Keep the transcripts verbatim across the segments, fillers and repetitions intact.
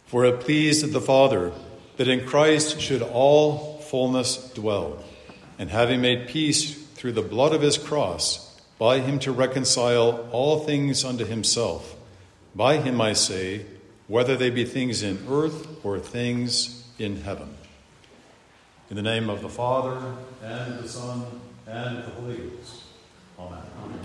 For it pleased the Father that in Christ should all fullness dwell, and having made peace through the blood of his cross, by him to reconcile all things unto himself. By him, I say, whether they be things in earth or things in heaven. In the name of the Father, and of the Son, and of the Holy Ghost. Amen. Amen.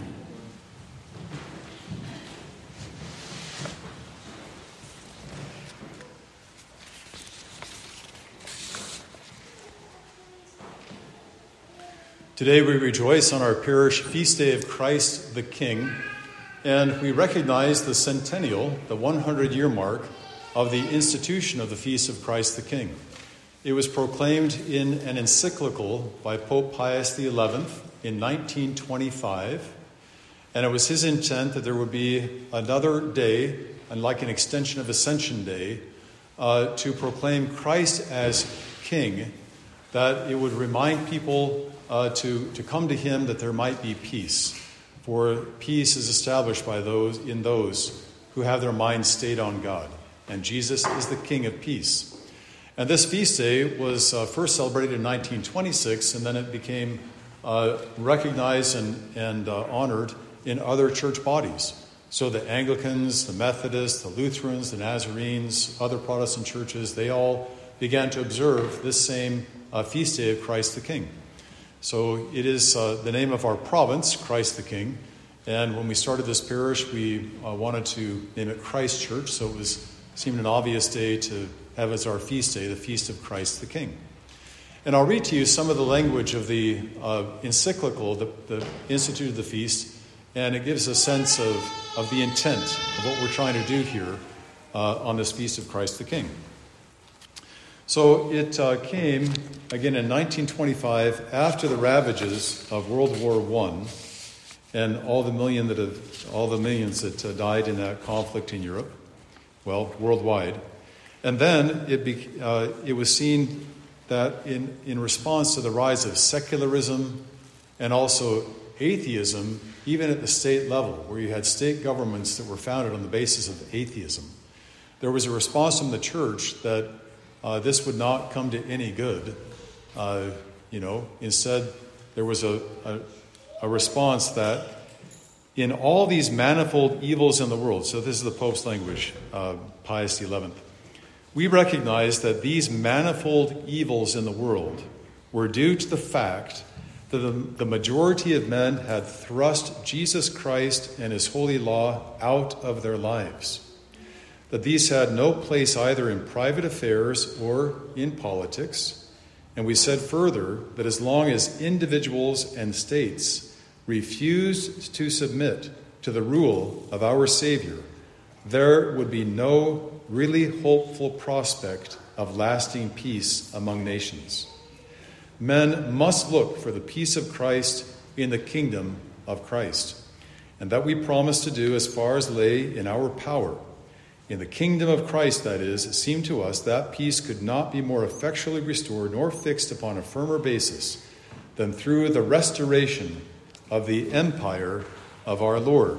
Today we rejoice on our parish feast day of Christ the King, and we recognize the centennial, the hundred-year mark, of the institution of the Feast of Christ the King. It was proclaimed in an encyclical by Pope Pius the eleventh in nineteen twenty-five, and it was his intent that there would be another day, and like an extension of Ascension Day, uh, to proclaim Christ as King, that it would remind people uh, to, to come to him that there might be peace. For peace is established by those in those who have their minds stayed on God. And Jesus is the King of peace. And this feast day was uh, first celebrated in nineteen twenty-six, and then it became uh, recognized and, and uh, honored in other church bodies. So the Anglicans, the Methodists, the Lutherans, the Nazarenes, other Protestant churches, they all began to observe this same uh, feast day of Christ the King. So it is uh, the name of our province, Christ the King. And when we started this parish, we uh, wanted to name it Christ Church. So it was seemed an obvious day to have as our feast day, the Feast of Christ the King. And I'll read to you some of the language of the uh, encyclical that, that instituted the feast. And it gives a sense of, of the intent of what we're trying to do here uh, on this Feast of Christ the King. So it uh, came, again, in nineteen twenty-five, after the ravages of World War One and all the million that have, all the millions that uh, died in that conflict in Europe, well, worldwide. And then it be, uh, it was seen that in, in response to the rise of secularism and also atheism, even at the state level, where you had state governments that were founded on the basis of atheism, there was a response from the church that Uh, this would not come to any good. Uh, you know, instead, there was a, a, a response that in all these manifold evils in the world, so this is the Pope's language, uh, Pius the eleventh, we recognize that these manifold evils in the world were due to the fact that the, the majority of men had thrust Jesus Christ and his holy law out of their lives. That these had no place either in private affairs or in politics. And we said further that as long as individuals and states refused to submit to the rule of our Savior, there would be no really hopeful prospect of lasting peace among nations. Men must look for the peace of Christ in the kingdom of Christ, and that we promise to do as far as lay in our power. In the kingdom of Christ, that is, it seemed to us that peace could not be more effectually restored nor fixed upon a firmer basis than through the restoration of the empire of our Lord.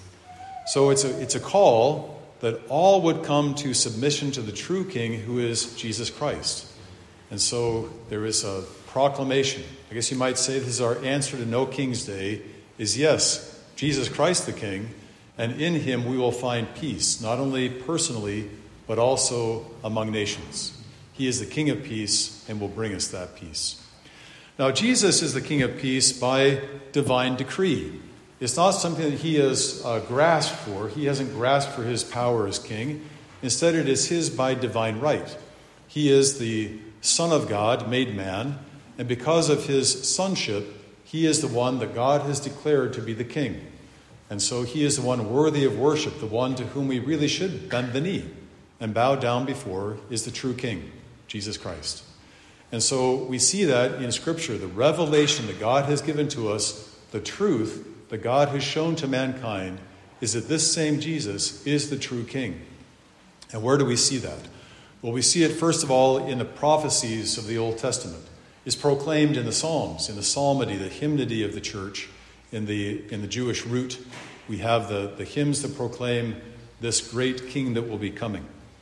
So it's a, it's a call that all would come to submission to the true King, who is Jesus Christ. And so there is a proclamation. I guess you might say this is our answer to No King's Day, is yes, Jesus Christ the King, and in him we will find peace, not only personally, but also among nations. He is the King of peace and will bring us that peace. Now, Jesus is the King of peace by divine decree. It's not something that he has uh, grasped for. He hasn't grasped for his power as king. Instead, it is his by divine right. He is the Son of God, made man, and because of his sonship, he is the one that God has declared to be the king. And so he is the one worthy of worship, the one to whom we really should bend the knee and bow down before is the true King, Jesus Christ. And so we see that in Scripture, the revelation that God has given to us, the truth that God has shown to mankind, is that this same Jesus is the true King. And where do we see that? Well, we see it first of all in the prophecies of the Old Testament. It's proclaimed in the Psalms, in the psalmody, the hymnody of the church. In the in the Jewish root, we have the, the hymns that proclaim this great king that will be coming.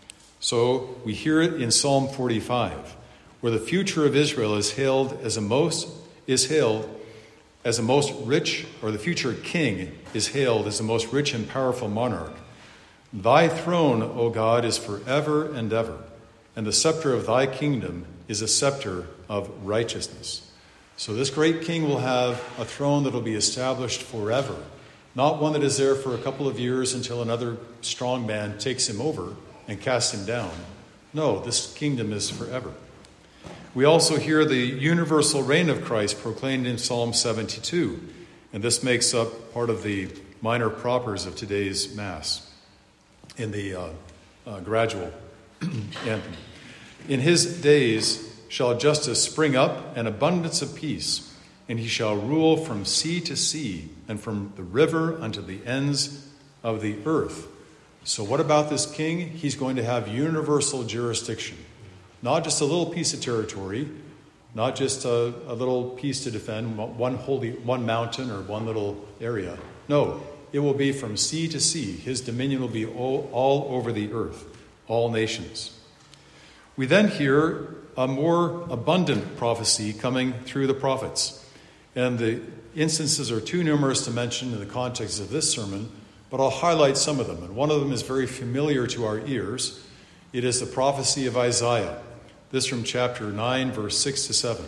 So we hear it in Psalm forty-five, where the future of Israel is hailed as a most is hailed as a most rich, or the future king is hailed as the most rich and powerful monarch. Thy throne, O God, is forever and ever, and the scepter of thy kingdom is a scepter of righteousness. So this great king will have a throne that will be established forever, not one that is there for a couple of years until another strong man takes him over and casts him down. No, this kingdom is forever. We also hear the universal reign of Christ proclaimed in Psalm seventy-two, and this makes up part of the minor propers of today's Mass in the uh, uh, gradual anthem. In his days shall justice spring up and abundance of peace, and he shall rule from sea to sea and from the river unto the ends of the earth. So what about this king? He's going to have universal jurisdiction. Not just a little piece of territory, not just a, a little piece to defend, one holy, one mountain or one little area. No, it will be from sea to sea. His dominion will be all, all over the earth, all nations. We then hear a more abundant prophecy coming through the prophets. And the instances are too numerous to mention in the context of this sermon, but I'll highlight some of them. And one of them is very familiar to our ears. It is the prophecy of Isaiah. This from chapter nine, verse six to seven.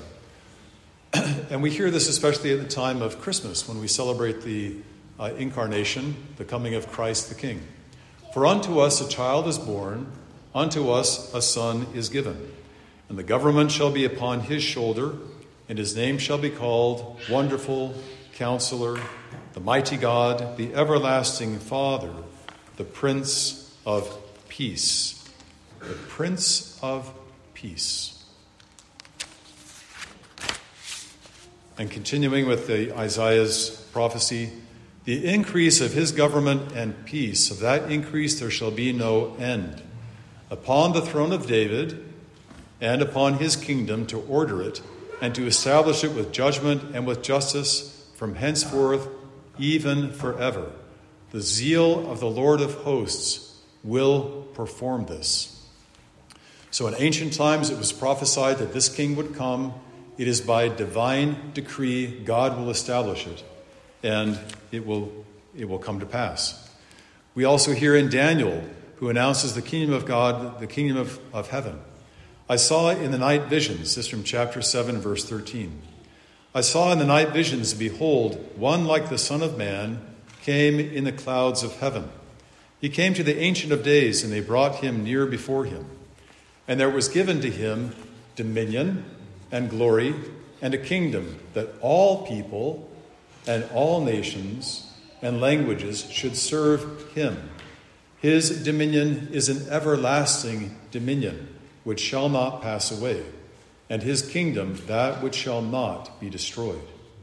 And we hear this especially at the time of Christmas, when we celebrate the uh, incarnation, the coming of Christ the King. For unto us a child is born, unto us a son is given, and the government shall be upon his shoulder, and his name shall be called Wonderful, Counselor, the Mighty God, the Everlasting Father, the Prince of Peace. The Prince of Peace. And continuing with the Isaiah's prophecy, the increase of his government and peace, of that increase there shall be no end, upon the throne of David and upon his kingdom, to order it and to establish it with judgment and with justice from henceforth, even forever. The zeal of the Lord of hosts will perform this. So in ancient times it was prophesied that this king would come. It is by divine decree God will establish it, and it will, it will come to pass. We also hear in Daniel, who announces the kingdom of God, the kingdom of, of heaven. I saw in the night visions, this from chapter seven, verse thirteen. I saw in the night visions, behold, one like the Son of Man came in the clouds of heaven. He came to the Ancient of Days, and they brought him near before him. And there was given to him dominion and glory and a kingdom, that all people and all nations and languages should serve him. His dominion is an everlasting dominion, which shall not pass away, and his kingdom that which shall not be destroyed.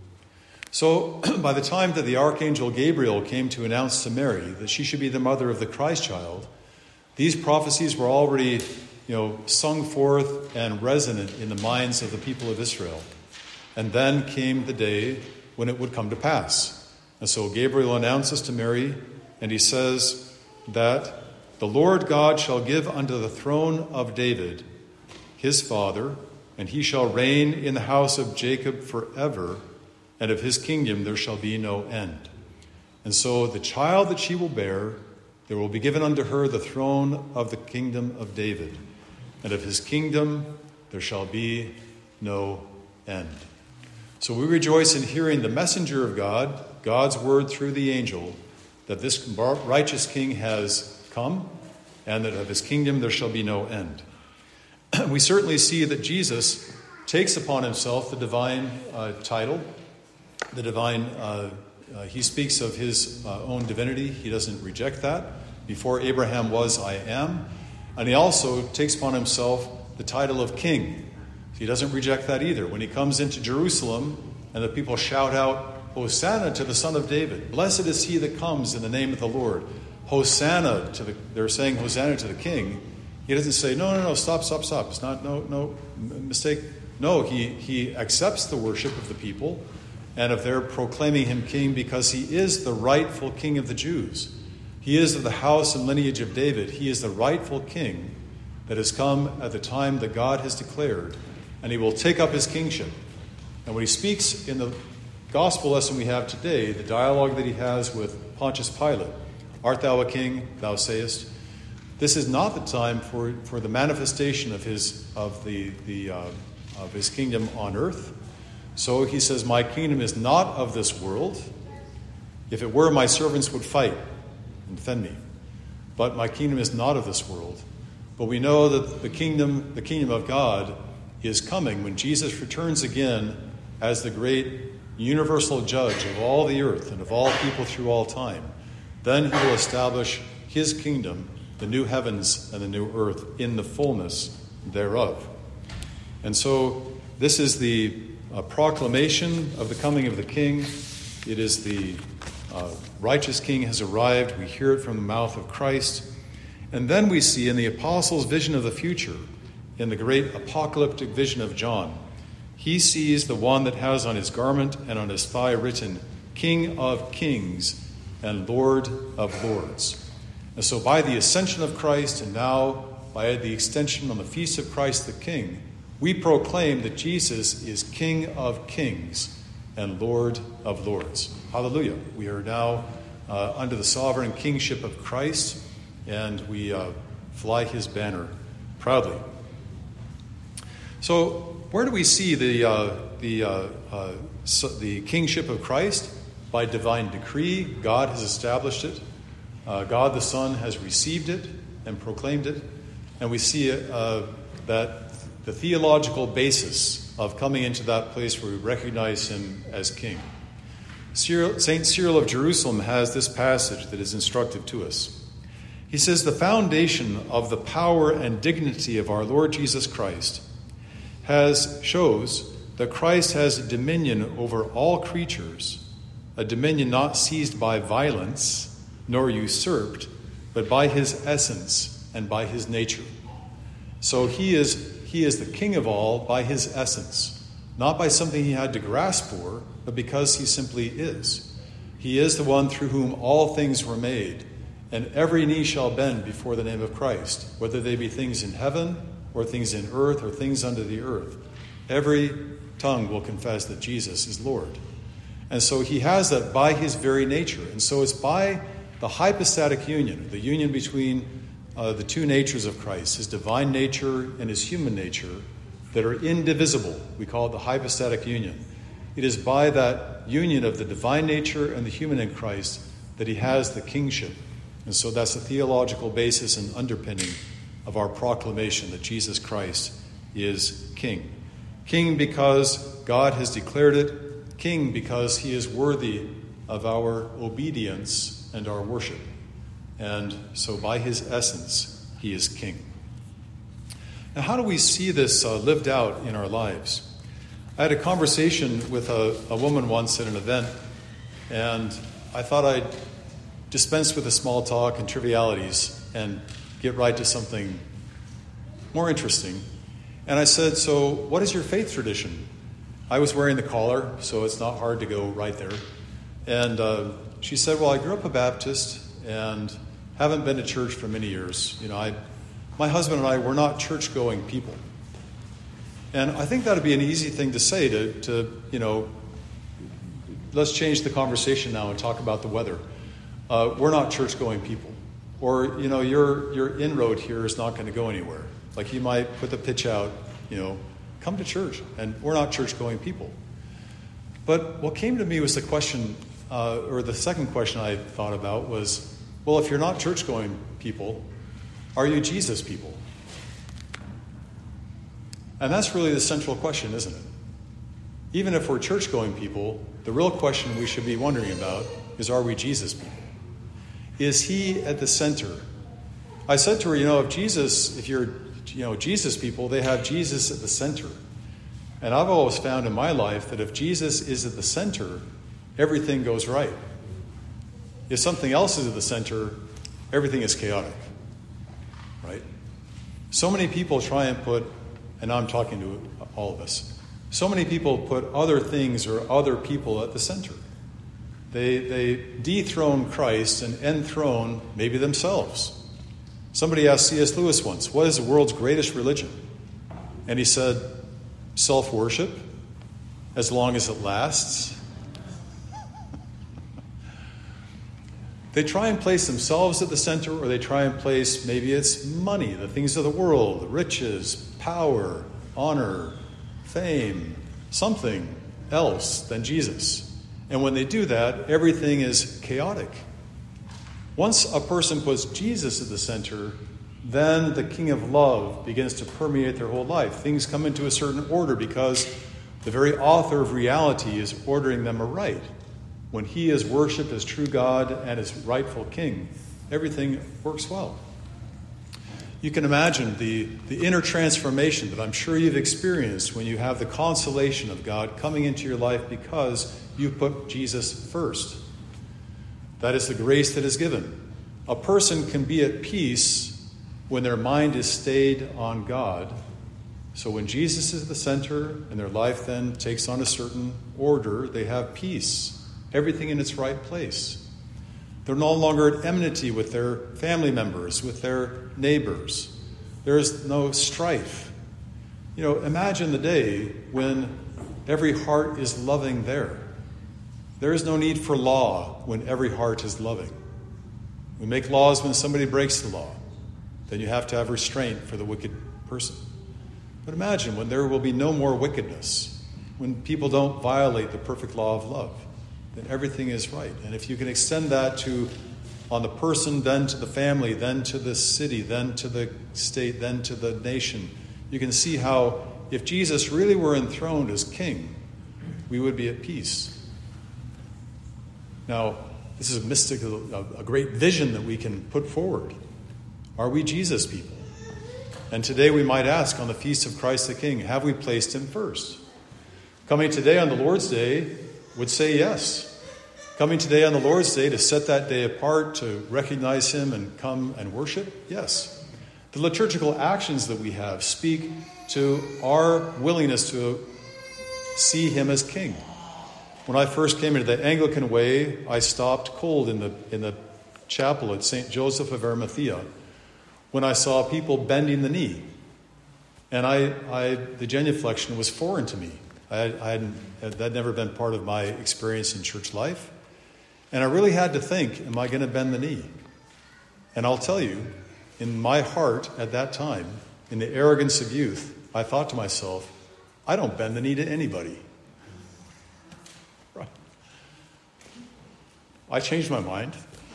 So by the time that the archangel Gabriel came to announce to Mary that she should be the mother of the Christ child, these prophecies were already, you know, sung forth and resonant in the minds of the people of Israel. And then came the day when it would come to pass. And so Gabriel announces to Mary, and he says that the Lord God shall give unto the throne of David his father, and he shall reign in the house of Jacob forever, and of his kingdom there shall be no end. And so the child that she will bear, there will be given unto her the throne of the kingdom of David, and of his kingdom there shall be no end. So we rejoice in hearing the messenger of God, God's word through the angel, that this righteous king has come, and that of his kingdom there shall be no end. We certainly see that Jesus takes upon himself the divine uh, title, the divine, uh, uh, he speaks of his uh, own divinity. He doesn't reject that. Before Abraham was, I am. And he also takes upon himself the title of king. He doesn't reject that either. When he comes into Jerusalem and the people shout out, Hosanna to the Son of David. Blessed is he that comes in the name of the Lord. Hosanna to the, they're saying Hosanna to the king. He doesn't say, no, no, no, stop, stop, stop. It's not, no, no, mistake. No, he, he accepts the worship of the people and of their proclaiming him king, because he is the rightful king of the Jews. He is of the house and lineage of David. He is the rightful king, that has come at the time that God has declared, and he will take up his kingship. And when he speaks in the gospel lesson we have today, the dialogue that he has with Pontius Pilate, art thou a king, thou sayest, this is not the time for, for the manifestation of his of the, the uh, of his kingdom on earth. So he says, my kingdom is not of this world. If it were, my servants would fight and defend me. But my kingdom is not of this world. But we know that the kingdom, the kingdom of God is coming when Jesus returns again as the great universal judge of all the earth and of all people through all time. Then he will establish his kingdom, the new heavens and the new earth, in the fullness thereof. And so this is the uh, proclamation of the coming of the King. It is the uh, righteous King has arrived. We hear it from the mouth of Christ. And then we see in the apostles' vision of the future, in the great apocalyptic vision of John, he sees the one that has on his garment and on his thigh written, King of Kings and Lord of Lords. And so by the ascension of Christ, and now by the extension on the feast of Christ the King, we proclaim that Jesus is King of Kings and Lord of Lords. Hallelujah. We are now uh, under the sovereign kingship of Christ, and we uh, fly his banner proudly. So where do we see the, uh, the, uh, uh, so the kingship of Christ? By divine decree, God has established it. Uh, God the Son has received it and proclaimed it. And we see uh, that the theological basis of coming into that place where we recognize him as king. Cyril, Saint Cyril of Jerusalem has this passage that is instructive to us. He says, the foundation of the power and dignity of our Lord Jesus Christ has shows that Christ has dominion over all creatures, a dominion not seized by violence, nor usurped, but by his essence and by his nature. So he is he is the king of all by his essence, not by something he had to grasp for, but because he simply is. He is the one through whom all things were made, and every knee shall bend before the name of Christ, whether they be things in heaven or things in earth or things under the earth. Every tongue will confess that Jesus is Lord. And so he has that by his very nature. And so it's by the hypostatic union, the union between uh, the two natures of Christ, his divine nature and his human nature, that are indivisible. We call it the hypostatic union. It is by that union of the divine nature and the human in Christ that he has the kingship. And so that's the theological basis and underpinning of our proclamation that Jesus Christ is King. King because God has declared it. King because he is worthy of our obedience and our worship. And so by his essence, he is king. Now, how do we see this uh, lived out in our lives? I had a conversation with a, a woman once at an event, and I thought I'd dispense with the small talk and trivialities and get right to something more interesting. And I said, so what is your faith tradition? I was wearing the collar, so it's not hard to go right there. And uh, she said, well, I grew up a Baptist and haven't been to church for many years. You know, I, my husband and I were not church-going people. And I think that would be an easy thing to say to, to, you know, let's change the conversation now and talk about the weather. Uh, we're not church-going people. Or, you know, your your inroad here is not going to go anywhere. Like he might put the pitch out, you know, come to church. And we're not church-going people. But what came to me was the question, uh, or the second question I thought about was, well, if you're not church-going people, are you Jesus people? And that's really the central question, isn't it? Even if we're church-going people, the real question we should be wondering about is, are we Jesus people? Is he at the center? I said to her, you know, if Jesus, if you're, you know, Jesus people, they have Jesus at the center. And I've always found in my life that if Jesus is at the center, everything goes right. If something else is at the center, everything is chaotic, right? So many people try and put, and I'm talking to all of us, so many people put other things or other people at the center. They, they dethrone Christ and enthrone maybe themselves. Somebody asked C S Lewis once, what is the world's greatest religion? And he said, self-worship, as long as it lasts. They try and place themselves at the center, or they try and place, maybe it's money, the things of the world, riches, power, honor, fame, something else than Jesus. And when they do that, everything is chaotic. Once a person puts Jesus at the center, then the King of Love begins to permeate their whole life. Things come into a certain order because the very author of reality is ordering them aright. When he is worshipped as true God and as rightful king, everything works well. You can imagine the, the inner transformation that I'm sure you've experienced when you have the consolation of God coming into your life because you put Jesus first. That is the grace that is given. A person can be at peace when their mind is stayed on God. So when Jesus is the center and their life then takes on a certain order, they have peace. Everything in its right place. They're no longer at enmity with their family members, with their neighbors. There is no strife. You know, imagine the day when every heart is loving there. There is no need for law when every heart is loving. We make laws when somebody breaks the law. Then you have to have restraint for the wicked person. But imagine when there will be no more wickedness, when people don't violate the perfect law of love. Then everything is right. And if you can extend that to on the person, then to the family, then to the city, then to the state, then to the nation, you can see how if Jesus really were enthroned as king, we would be at peace. Now, this is a mystical, a, a great vision that we can put forward. Are we Jesus people? And today we might ask on the Feast of Christ the King, have we placed him first? Coming today on the Lord's Day would say yes. Coming today on the Lord's Day to set that day apart, to recognize him and come and worship, yes. The liturgical actions that we have speak to our willingness to see him as king. When I first came into the Anglican way, I stopped cold in the in the chapel at Saint Joseph of Arimathea when I saw people bending the knee. And I, I the genuflection was foreign to me. I, I hadn't, that had never been part of my experience in church life. And I really had to think, am I going to bend the knee? And I'll tell you, in my heart at that time, in the arrogance of youth, I thought to myself, I don't bend the knee to anybody. Right. I changed my mind.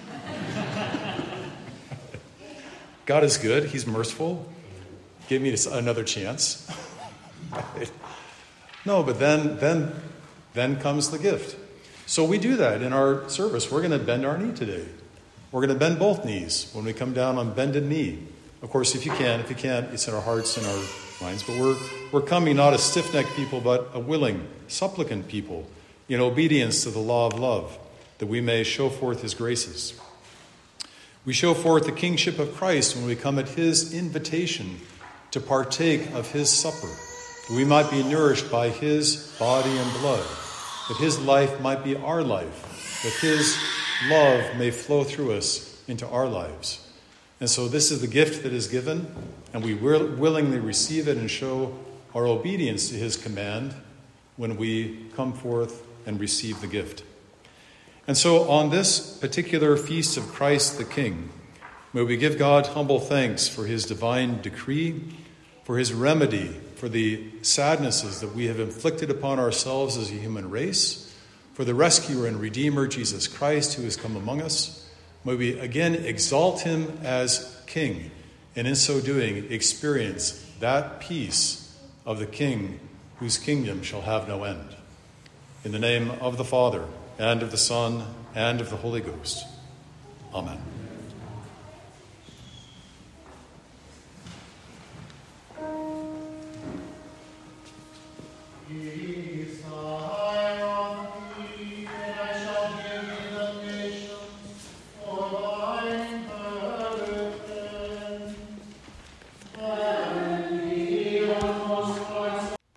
God is good. He's merciful. Give me another chance. No, but then, then, then comes the gift. So we do that in our service. We're going to bend our knee today. We're going to bend both knees when we come down on bended knee. Of course, if you can, if you can't, it's in our hearts and our minds. But we're we're coming not as stiff-necked people, but a willing, supplicant people in obedience to the law of love, that we may show forth his graces. We show forth the kingship of Christ when we come at his invitation to partake of his supper, that we might be nourished by his body and blood, that his life might be our life, that his love may flow through us into our lives. And so this is the gift that is given, and we will willingly receive it and show our obedience to his command when we come forth and receive the gift. And so on this particular feast of Christ the King, may we give God humble thanks for his divine decree, for his remedy for the sadnesses that we have inflicted upon ourselves as a human race, for the rescuer and redeemer, Jesus Christ, who has come among us. May we again exalt him as King, and in so doing experience that peace of the King whose kingdom shall have no end. In the name of the Father, and of the Son, and of the Holy Ghost. Amen.